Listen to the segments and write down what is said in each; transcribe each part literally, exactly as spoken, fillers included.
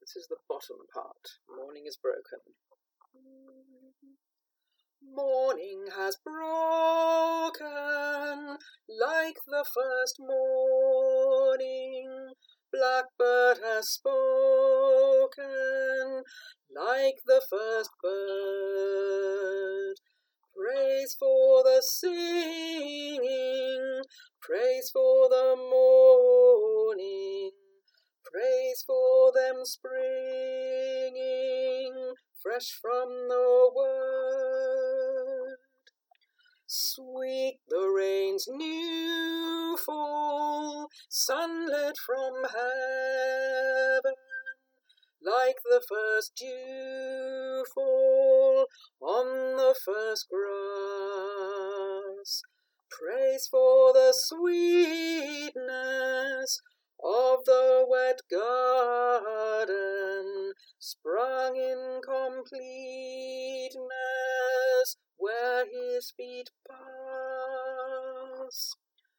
This is the bottom part. Morning is broken. Morning has broken like the first morning. Blackbird has spoken like the first bird. Praise for the singing, praise for the morning, praise for them springing fresh from the word. Sweet the rain's new fall, sunlit from heaven, like the first dew fall on the first grass. Praise for the sweetness of the wet garden, sprung in completeness where his feet pass.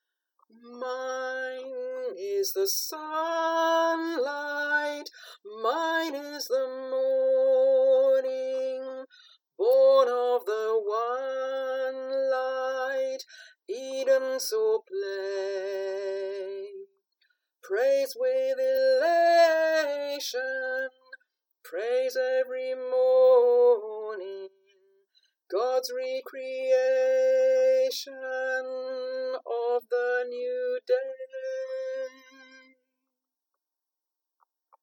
Mine is the sunlight, mine is the morning, born of the one light, Eden saw play. Praise with elation, praise every morning, God's recreation of the new day.